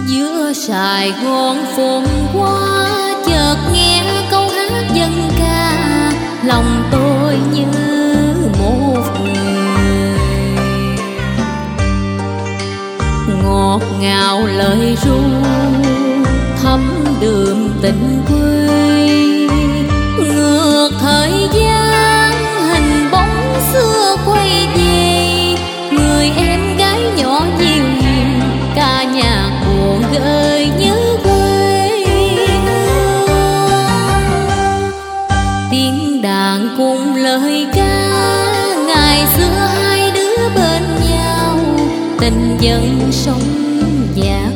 Giữa Sài Gòn phồn hoa, chợt nghe câu hát dân ca, lòng tôi như một người. Ngọt ngào lời ru thấm đượm tình quê, ngược thời gian hình bóng xưa quay về. Người em gái nhỏ dịu hiền, ca nhạc buồn gợi nhớ quê hương. Tiếng đàn cùng lời ca, ngày xưa hai đứa bên nhau, tình dân sống dạt